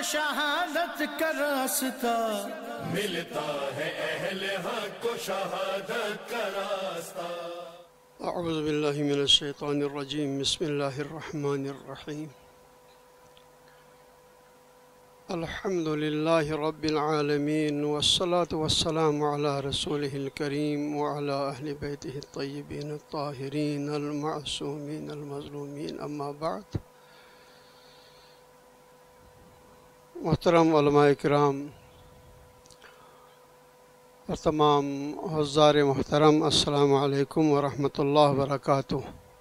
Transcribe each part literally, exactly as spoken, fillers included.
شہادت کا راستہ، ملتا ہے اہل حق کو شہادت کا راستہ۔ اعوذ باللہ من الشیطان الرجیم، بسم اللہ الرحمن الرحیم۔ الحمد للہ رب العالمین، والصلاة والسلام علی رسولہ الکریم وعلی اہل بیتہ الطیبین الطاہرین المعصومین المظلومین، اما بعد۔ محترم علماء کرام اور تمام حضار محترم، السلام علیکم ورحمۃ اللہ وبرکاتہ۔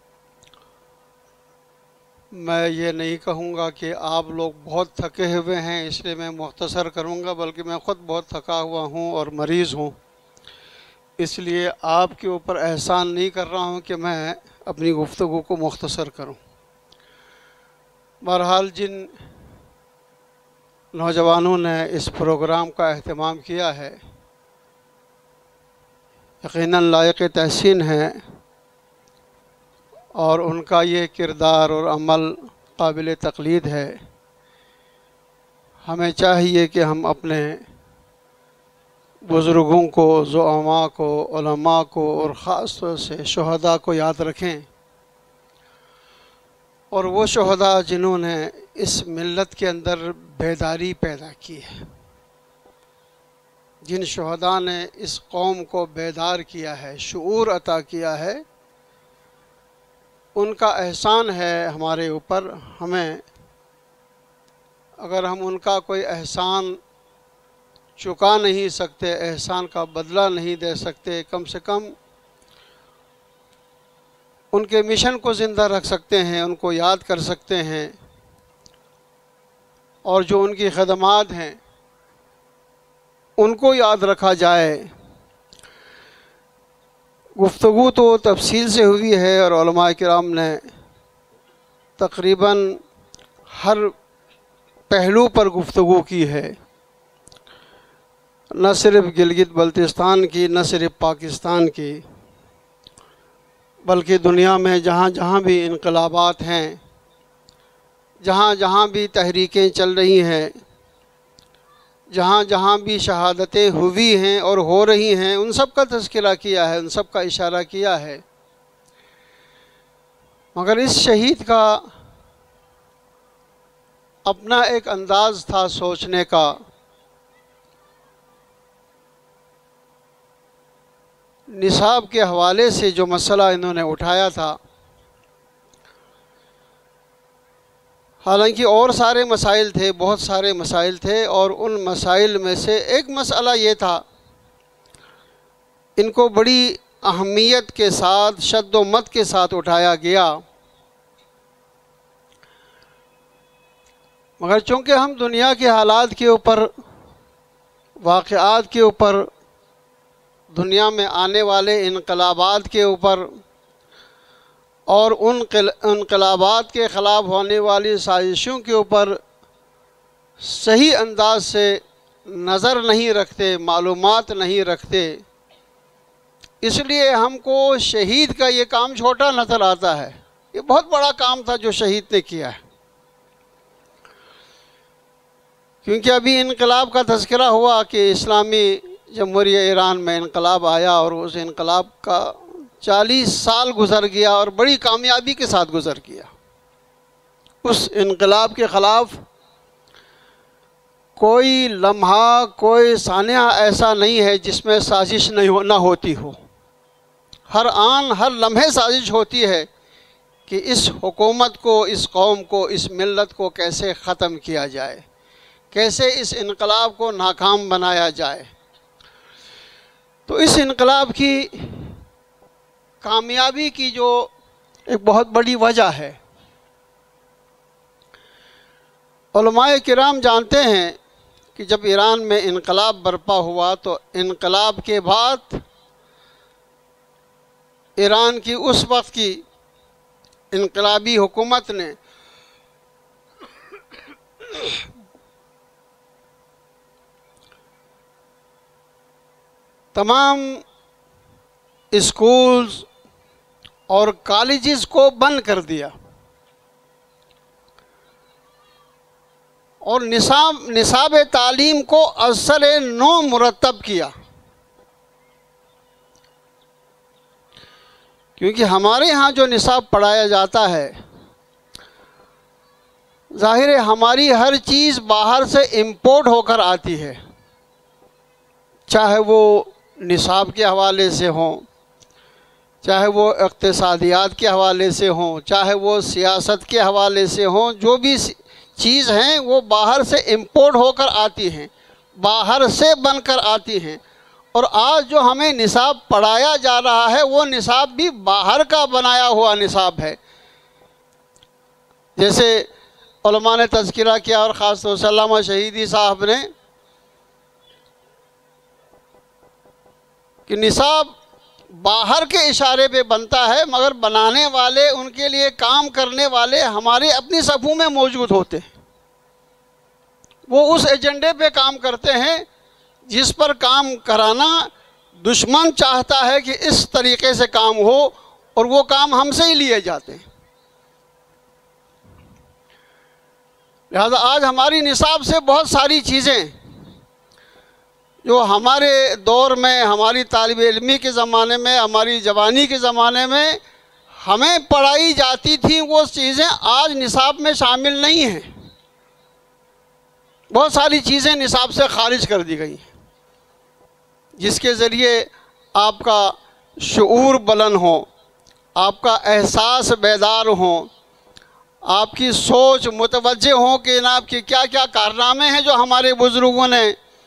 میں یہ نہیں کہوں گا کہ آپ لوگ بہت تھکے ہوئے ہیں اس لیے میں مختصر کروں گا، بلکہ میں خود بہت تھکا ہوا ہوں اور مریض ہوں، اس لیے آپ کے اوپر احسان نہیں کر رہا ہوں کہ میں اپنی گفتگو کو مختصر کروں۔ بہرحال جن نوجوانوں نے اس پروگرام کا اہتمام کیا ہے یقیناً لائق تحسین ہے، اور ان کا یہ کردار اور عمل قابل تقلید ہے۔ ہمیں چاہیے کہ ہم اپنے بزرگوں کو، زعماء کو، علماء کو اور خاص طور سے شہداء کو یاد رکھیں، اور وہ شہداء جنہوں نے اس ملت کے اندر بیداری پیدا کی ہے، جن شہداء نے اس قوم کو بیدار کیا ہے، شعور عطا کیا ہے، ان کا احسان ہے ہمارے اوپر۔ ہمیں اگر ہم ان کا کوئی احسان چکا نہیں سکتے، احسان کا بدلہ نہیں دے سکتے، کم سے کم ان کے مشن کو زندہ رکھ سکتے ہیں، ان کو یاد کر سکتے ہیں، اور جو ان کی خدمات ہیں ان کو یاد رکھا جائے۔ گفتگو تو تفصیل سے ہوئی ہے اور علماء کرام نے تقریباً ہر پہلو پر گفتگو کی ہے، نہ صرف گلگت بلتستان کی، نہ صرف پاکستان کی، بلکہ دنیا میں جہاں جہاں بھی انقلابات ہیں، جہاں جہاں بھی تحریکیں چل رہی ہیں، جہاں جہاں بھی شہادتیں ہوئی ہیں اور ہو رہی ہیں، ان سب کا تذکرہ کیا ہے، ان سب کا اشارہ کیا ہے۔ مگر اس شہید کا اپنا ایک انداز تھا سوچنے کا، نصاب کے حوالے سے جو مسئلہ انہوں نے اٹھایا تھا، حالانکہ اور سارے مسائل تھے، بہت سارے مسائل تھے، اور ان مسائل میں سے ایک مسئلہ یہ تھا، ان کو بڑی اہمیت کے ساتھ، شد و مت کے ساتھ اٹھایا گیا۔ مگر چونکہ ہم دنیا کے حالات کے اوپر، واقعات کے اوپر، دنیا میں آنے والے انقلابات کے اوپر اور ان انقلابات کے خلاف ہونے والی سازشوں کے اوپر صحیح انداز سے نظر نہیں رکھتے، معلومات نہیں رکھتے، اس لیے ہم کو شہید کا یہ کام چھوٹا نظر آتا ہے۔ یہ بہت بڑا کام تھا جو شہید نے کیا ہے، کیونکہ ابھی انقلاب کا تذکرہ ہوا کہ اسلامی جمہوریہ ایران میں انقلاب آیا، اور اس انقلاب کا چالیس سال گزر گیا اور بڑی کامیابی کے ساتھ گزر گیا۔ اس انقلاب کے خلاف کوئی لمحہ، کوئی ثانیہ ایسا نہیں ہے جس میں سازش نہیں نہ ہوتی ہو۔ ہر آن، ہر لمحے سازش ہوتی ہے کہ اس حکومت کو، اس قوم کو، اس ملت کو کیسے ختم کیا جائے، کیسے اس انقلاب کو ناکام بنایا جائے۔ تو اس انقلاب کی کامیابی کی جو ایک بہت بڑی وجہ ہے، علماء کرام جانتے ہیں کہ جب ایران میں انقلاب برپا ہوا تو انقلاب کے بعد ایران کی اس وقت کی انقلابی حکومت نے تمام اسکولز اور کالجز کو بند کر دیا۔ اور نصاب نصاب تعلیم کو اثر نو مرتب کیا، کیونکہ ہمارے ہاں جو نصاب پڑھایا جاتا ہے، ظاہر ہے ہماری ہر چیز باہر سے امپورٹ ہو کر آتی ہے، چاہے وہ نصاب کے حوالے سے ہوں، چاہے وہ اقتصادیات کے حوالے سے ہوں، چاہے وہ سیاست کے حوالے سے ہوں، جو بھی چیز ہیں وہ باہر سے امپورٹ ہو کر آتی ہیں، باہر سے بن کر آتی ہیں۔ اور آج جو ہمیں نصاب پڑھایا جا رہا ہے وہ نصاب بھی باہر کا بنایا ہوا نصاب ہے۔ جیسے علماء نے تذکرہ کیا، اور خاص طور سے علامہ شہیدی صاحب نے، کہ نصاب باہر کے اشارے پہ بنتا ہے، مگر بنانے والے، ان کے لیے کام کرنے والے ہمارے اپنی صفوں میں موجود ہوتے ہیں۔ وہ اس ایجنڈے پہ کام کرتے ہیں جس پر کام کرانا دشمن چاہتا ہے کہ اس طریقے سے کام ہو، اور وہ کام ہم سے ہی لیے جاتے ہیں۔ لہذا آج ہماری نصاب سے بہت ساری چیزیں جو ہمارے دور میں، ہماری طالب علمی کے زمانے میں، ہماری جوانی کے زمانے میں ہمیں پڑھائی جاتی تھیں، وہ چیزیں آج نصاب میں شامل نہیں ہیں۔ بہت ساری چیزیں نصاب سے خارج کر دی گئی ہیں، جس کے ذریعے آپ کا شعور بلند ہو، آپ کا احساس بیدار ہو، آپ کی سوچ متوجہ ہو کہ جناب کہ کیا کیا کارنامے ہیں جو ہمارے بزرگوں نے،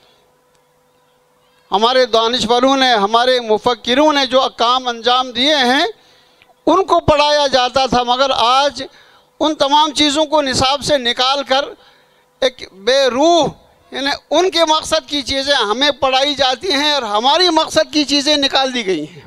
ہمارے دانشوروں نے، ہمارے مفکروں نے جو کام انجام دیے ہیں، ان کو پڑھایا جاتا تھا۔ مگر آج ان تمام چیزوں کو نصاب سے نکال کر ایک بے روح، یعنی ان کے مقصد کی چیزیں ہمیں پڑھائی جاتی ہیں اور ہماری مقصد کی چیزیں نکال دی گئی ہیں۔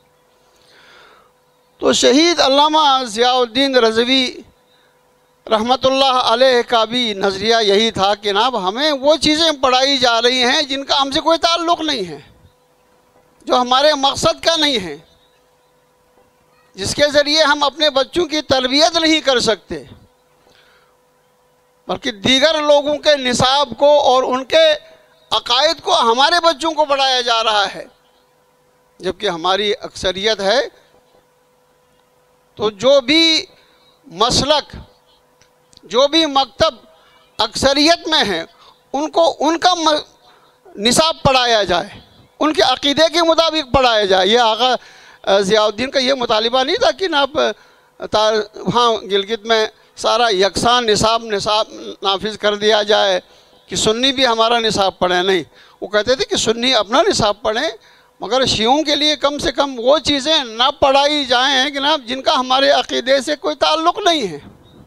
تو شہید علامہ ضیاء الدین رضوی رحمۃ اللہ علیہ کا بھی نظریہ یہی تھا کہ جناب ہمیں وہ چیزیں پڑھائی جا رہی ہیں جن کا ہم سے کوئی تعلق نہیں ہے، جو ہمارے مقصد کا نہیں ہے، جس کے ذریعے ہم اپنے بچوں کی تربیت نہیں کر سکتے، بلکہ دیگر لوگوں کے نصاب کو اور ان کے عقائد کو ہمارے بچوں کو پڑھایا جا رہا ہے، جبکہ ہماری اکثریت ہے تو جو بھی مسلک، جو بھی مکتب اکثریت میں ہے، ان کو ان کا نصاب پڑھایا جائے، ان کے عقیدے کے مطابق پڑھایا جائے۔ یہ آغا ضیاء الدین کا یہ مطالبہ نہیں تھا کہ جناب وہاں گلگت میں سارا یکساں نصاب نصاب نافذ کر دیا جائے کہ سنی بھی ہمارا نصاب پڑھیں، نہیں، وہ کہتے تھے کہ سنی اپنا نصاب پڑھیں، مگر شیعوں کے لیے کم سے کم وہ چیزیں نہ پڑھائی جائیں کہ جناب جن کا ہمارے عقیدے سے کوئی تعلق نہیں ہے۔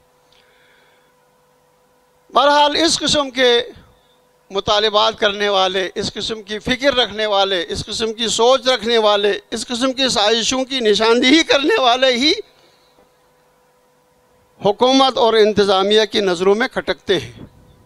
بہرحال اس قسم کے مطالبات کرنے والے، اس قسم کی فکر رکھنے والے، اس قسم کی سوچ رکھنے والے، اس قسم کی سازشوں کی نشاندہی کرنے والے ہی حکومت اور انتظامیہ کی نظروں میں کھٹکتے ہیں۔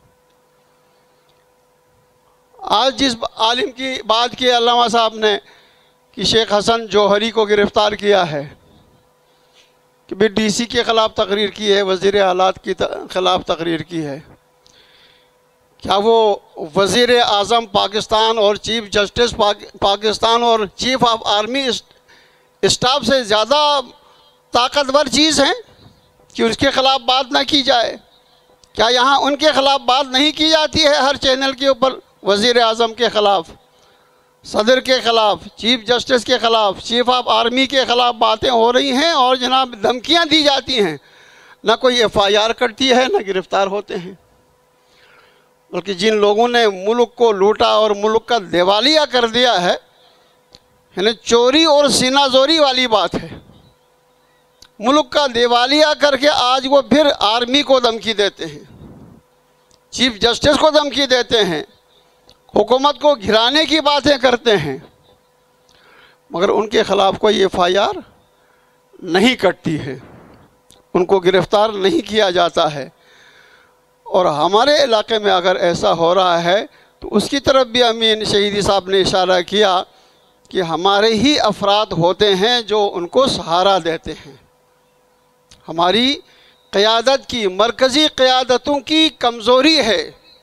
آج جس عالم کی بات کی علامہ صاحب نے کہ شیخ حسن جوہری کو گرفتار کیا ہے، کہ بھی ڈی سی کے خلاف تقریر کی ہے، وزیر اعلیٰ کے خلاف تقریر کی ہے، کیا وہ وزیر اعظم پاکستان اور چیف جسٹس پاکستان اور چیف آف آرمی اسٹاف سے زیادہ طاقتور چیز ہیں کہ اس کے خلاف بات نہ کی جائے؟ کیا یہاں ان کے خلاف بات نہیں کی جاتی ہے؟ ہر چینل کے اوپر وزیر اعظم کے خلاف، صدر کے خلاف، چیف جسٹس کے خلاف، چیف آف آرمی کے خلاف باتیں ہو رہی ہیں، اور جناب دھمکیاں دی جاتی ہیں، نہ کوئی ایف آئی آر کرتی ہے، نہ گرفتار ہوتے ہیں۔ بلکہ جن لوگوں نے ملک کو لوٹا اور ملک کا دیوالیہ کر دیا ہے، یعنی چوری اور سینہ زوری والی بات ہے، ملک کا دیوالیہ کر کے آج وہ پھر آرمی کو دھمکی دیتے ہیں، چیف جسٹس کو دھمکی دیتے ہیں، حکومت کو گھرانے کی باتیں کرتے ہیں، مگر ان کے خلاف کوئی ایف آئی آر نہیں کٹتی ہے، ان کو گرفتار نہیں کیا جاتا ہے۔ اور ہمارے علاقے میں اگر ایسا ہو رہا ہے تو اس کی طرف بھی امین شہیدی صاحب نے اشارہ کیا کہ ہمارے ہی افراد ہوتے ہیں جو ان کو سہارا دیتے ہیں، ہماری قیادت کی، مرکزی قیادتوں کی کمزوری ہے۔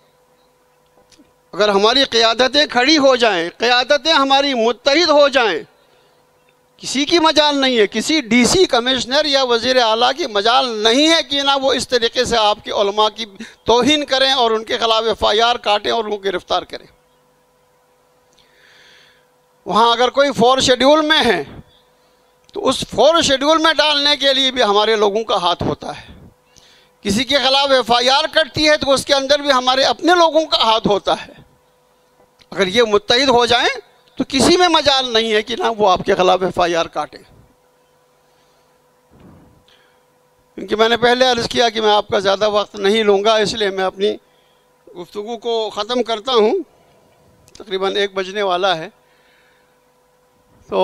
اگر ہماری قیادتیں کھڑی ہو جائیں، قیادتیں ہماری متحد ہو جائیں، کسی کی مجال نہیں ہے، کسی ڈی سی، کمشنر یا وزیر اعلیٰ کی مجال نہیں ہے کہ نہ وہ اس طریقے سے آپ کے علماء کی توہین کریں اور ان کے خلاف ایف آئی آر کاٹیں اور ان کو گرفتار کریں۔ وہاں اگر کوئی فور شیڈیول میں ہے تو اس فور شیڈیول میں ڈالنے کے لیے بھی ہمارے لوگوں کا ہاتھ ہوتا ہے۔ کسی کے خلاف ایف آئی آر کٹتی ہے تو اس کے اندر بھی ہمارے اپنے لوگوں کا ہاتھ ہوتا ہے۔ اگر یہ متحد ہو جائیں تو کسی میں مجال نہیں ہے کہ نہ وہ آپ کے خلاف ایف آئی آر کاٹیں۔ کیونکہ میں نے پہلے عرض کیا کہ میں آپ کا زیادہ وقت نہیں لوں گا، اس لیے میں اپنی گفتگو کو ختم کرتا ہوں، تقریباً ایک بجنے والا ہے۔ تو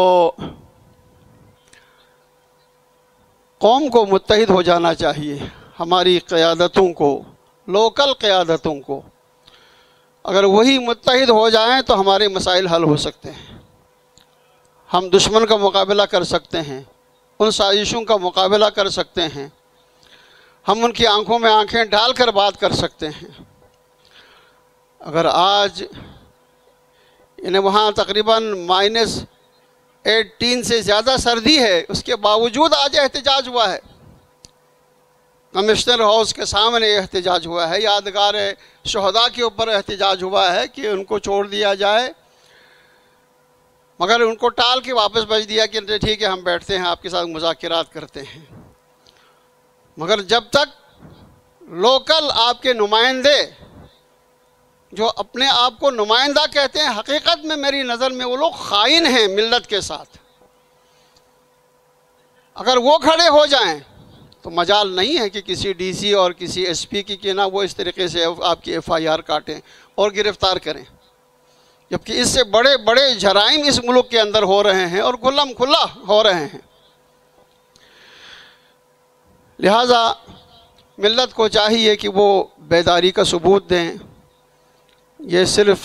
قوم کو متحد ہو جانا چاہیے، ہماری قیادتوں کو، لوکل قیادتوں کو۔ اگر وہی متحد ہو جائیں تو ہمارے مسائل حل ہو سکتے ہیں، ہم دشمن کا مقابلہ کر سکتے ہیں، ان سازشوں کا مقابلہ کر سکتے ہیں، ہم ان کی آنکھوں میں آنکھیں ڈال کر بات کر سکتے ہیں۔ اگر آج انہیں وہاں تقریباً مائنس ایٹین سے زیادہ سردی ہے، اس کے باوجود آج احتجاج ہوا ہے، کمشنر ہاؤس کے سامنے احتجاج ہوا ہے، یادگار شہداء کے اوپر احتجاج ہوا ہے کہ ان کو چھوڑ دیا جائے، مگر ان کو ٹال کے واپس بھیج دیا کہ ٹھیک ہے ہم بیٹھتے ہیں، آپ کے ساتھ مذاکرات کرتے ہیں۔ مگر جب تک لوکل آپ کے نمائندے جو اپنے آپ کو نمائندہ کہتے ہیں، حقیقت میں میری نظر میں وہ لوگ خائن ہیں ملت کے ساتھ، اگر وہ کھڑے ہو جائیں تو مجال نہیں ہے کہ کسی ڈی سی اور کسی ایس پی کی کہ نہ وہ اس طریقے سے آپ کی ایف آئی آر کاٹیں اور گرفتار کریں، جبکہ اس سے بڑے بڑے جرائم اس ملک کے اندر ہو رہے ہیں اور کھلم کھلا ہو رہے ہیں۔ لہٰذا ملت کو چاہیے کہ وہ بیداری کا ثبوت دیں، یہ صرف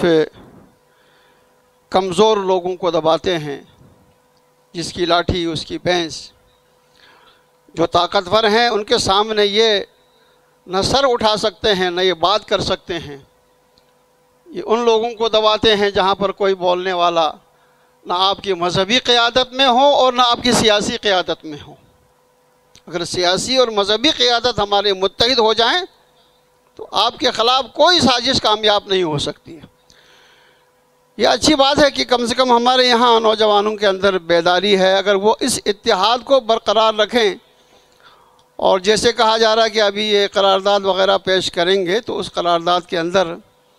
کمزور لوگوں کو دباتے ہیں، جس کی لاٹھی اس کی بھینس۔ جو طاقتور ہیں ان کے سامنے یہ نہ سر اٹھا سکتے ہیں نہ یہ بات کر سکتے ہیں، یہ ان لوگوں کو دباتے ہیں جہاں پر کوئی بولنے والا نہ آپ کی مذہبی قیادت میں ہو اور نہ آپ کی سیاسی قیادت میں ہو۔ اگر سیاسی اور مذہبی قیادت ہمارے متحد ہو جائیں تو آپ کے خلاف کوئی سازش کامیاب نہیں ہو سکتی ہے۔ یہ اچھی بات ہے کہ کم سے کم ہمارے یہاں نوجوانوں کے اندر بیداری ہے، اگر وہ اس اتحاد کو برقرار رکھیں، اور جیسے کہا جا رہا ہے کہ ابھی یہ قرارداد وغیرہ پیش کریں گے تو اس قرارداد کے اندر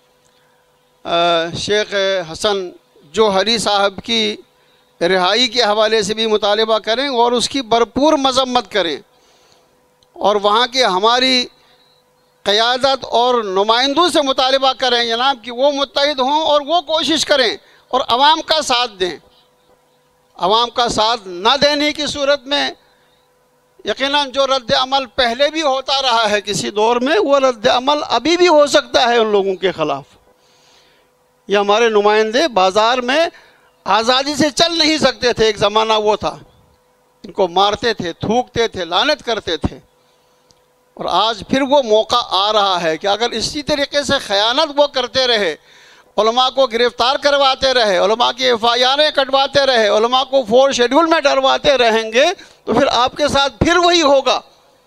شیخ حسن جوہری صاحب کی رہائی کے حوالے سے بھی مطالبہ کریں اور اس کی بھرپور مذمت کریں، اور وہاں کے ہماری قیادت اور نمائندوں سے مطالبہ کریں جناب کہ وہ متحد ہوں اور وہ کوشش کریں اور عوام کا ساتھ دیں۔ عوام کا ساتھ نہ دینے کی صورت میں یقیناً جو رد عمل پہلے بھی ہوتا رہا ہے کسی دور میں، وہ رد عمل ابھی بھی ہو سکتا ہے ان لوگوں کے خلاف۔ یہ ہمارے نمائندے بازار میں آزادی سے چل نہیں سکتے تھے، ایک زمانہ وہ تھا، ان کو مارتے تھے، تھوکتے تھے، لعنت کرتے تھے، اور آج پھر وہ موقع آ رہا ہے کہ اگر اسی طریقے سے خیانت وہ کرتے رہے، علماء کو گرفتار کرواتے رہے، علماء کی ایف آئی آریں کٹواتے رہے، علماء کو فور شیڈول میں ڈلواتے رہیں گے تو پھر آپ کے ساتھ پھر وہی ہوگا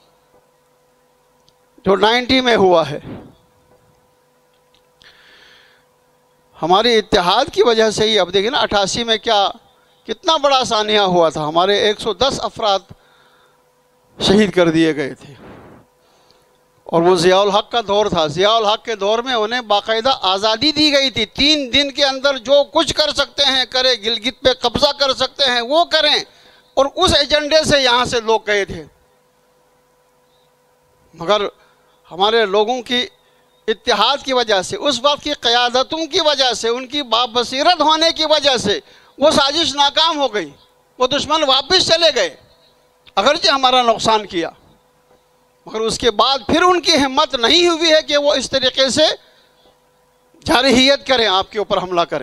جو نائنٹی میں ہوا ہے۔ ہماری اتحاد کی وجہ سے ہی اب دیکھیں نا اٹھاسی میں کیا کتنا بڑا سانحہ ہوا تھا، ہمارے ایک سو دس افراد شہید کر دیے گئے تھے، اور وہ ضیاء الحق کا دور تھا۔ ضیاء الحق کے دور میں انہیں باقاعدہ آزادی دی گئی تھی، تین دن کے اندر جو کچھ کر سکتے ہیں کریں، گلگت پہ قبضہ کر سکتے ہیں وہ کریں، اور اس ایجنڈے سے یہاں سے لوگ گئے تھے۔ مگر ہمارے لوگوں کی اتحاد کی وجہ سے، اس وقت کی قیادتوں کی وجہ سے، ان کی بابصیرت ہونے کی وجہ سے وہ سازش ناکام ہو گئی، وہ دشمن واپس چلے گئے، اگرچہ ہمارا نقصان کیا، مگر اس کے بعد پھر ان کی ہمت نہیں ہوئی ہے کہ وہ اس طریقے سے جارحیت کریں، آپ کے اوپر حملہ کریں۔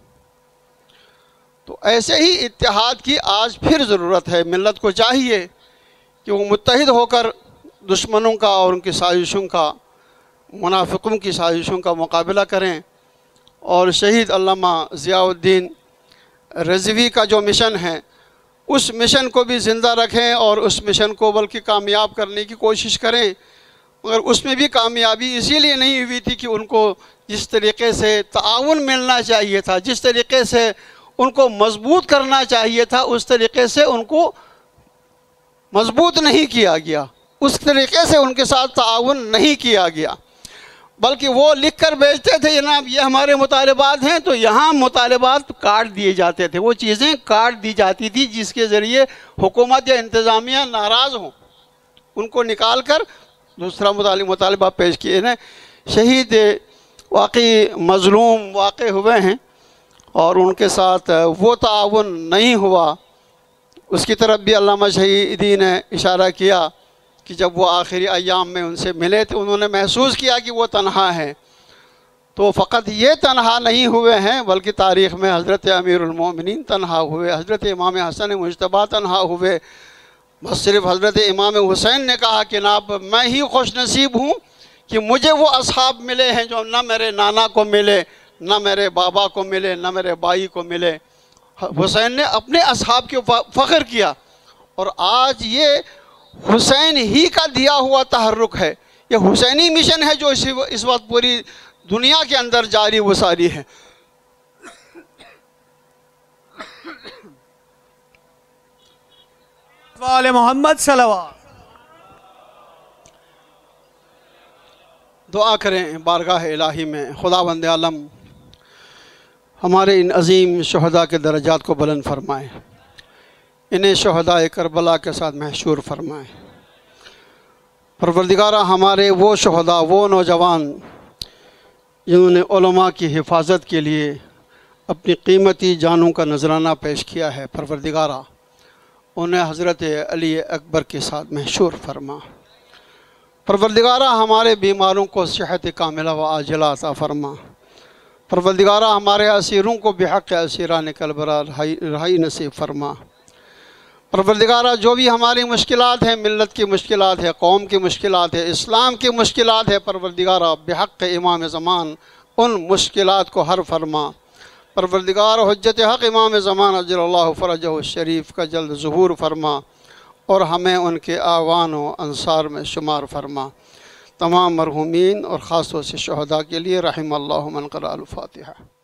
تو ایسے ہی اتحاد کی آج پھر ضرورت ہے، ملت کو چاہیے کہ وہ متحد ہو کر دشمنوں کا اور ان کی سازشوں کا، منافقوں کی سازشوں کا مقابلہ کریں، اور شہید علامہ ضیاء الدین رضوی کا جو مشن ہے اس مشن کو بھی زندہ رکھیں اور اس مشن کو بلکہ کامیاب کرنے کی کوشش کریں۔ مگر اس میں بھی کامیابی اسی لیے نہیں ہوئی تھی کہ ان کو جس طریقے سے تعاون ملنا چاہیے تھا، جس طریقے سے ان کو مضبوط کرنا چاہیے تھا، اس طریقے سے ان کو مضبوط نہیں کیا گیا، اس طریقے سے ان کے ساتھ تعاون نہیں کیا گیا، بلکہ وہ لکھ کر بھیجتے تھے جناب یہ ہمارے مطالبات ہیں، تو یہاں مطالبات کاٹ دیے جاتے تھے، وہ چیزیں کاٹ دی جاتی تھی جس کے ذریعے حکومت یا انتظامیہ ناراض ہوں، ان کو نکال کر دوسرا مطالبہ پیش کیے ہیں۔ شہید واقعی مظلوم واقع ہوئے ہیں اور ان کے ساتھ وہ تعاون نہیں ہوا، اس کی طرف بھی علامہ شہیدی نے اشارہ کیا کہ جب وہ آخری ایام میں ان سے ملے تھے انہوں نے محسوس کیا کہ وہ تنہا ہیں، تو فقط یہ تنہا نہیں ہوئے ہیں بلکہ تاریخ میں حضرت امیر المومنین تنہا ہوئے، حضرت امام حسن مجتبیٰ تنہا ہوئے، بس صرف حضرت امام حسین نے کہا کہ جناب میں ہی خوش نصیب ہوں کہ مجھے وہ اصحاب ملے ہیں جو نہ میرے نانا کو ملے، نہ میرے بابا کو ملے، نہ میرے بھائی کو ملے۔ حسین نے اپنے اصحاب کے فخر کیا، اور آج یہ حسین ہی کا دیا ہوا تحرک ہے، یہ حسینی مشن ہے جو اس وقت پوری دنیا کے اندر جاری و ساری ہے۔ وعلی محمد صلوات۔ دعا کریں بارگاہ الہی میں، خداوند عالم ہمارے ان عظیم شہداء کے درجات کو بلند فرمائیں، انہیں شہداء کربلا کے ساتھ محشور فرمائیں۔ پروردگارہ ہمارے وہ شہداء، وہ نوجوان جنہوں نے علماء کی حفاظت کے لیے اپنی قیمتی جانوں کا نذرانہ پیش کیا ہے، پروردگارہ انہیں حضرت علی اکبر کے ساتھ محشور فرما۔ پروردگارہ ہمارے بیماروں کو صحت کاملہ و عاجلہ عطا فرما۔ پروردگارہ ہمارے اسیروں کو بحق اسیران کلبرا رہائی نصیب فرما۔ پروردگارہ جو بھی ہماری مشکلات ہیں، ملت کی مشکلات ہے، قوم کی مشکلات ہے، اسلام کی مشکلات ہے، پروردگارہ بحق امام زمان ان مشکلات کو حل فرما۔ پروردگار حجت حق امام زمان عجل اللہ فرجہ الشریف کا جلد ظہور فرما، اور ہمیں ان کے اعوان و انصار میں شمار فرما۔ تمام مرحومین اور خاص طور سے شہداء کے لیے رحم اللہ من قرأ الفاتحہ۔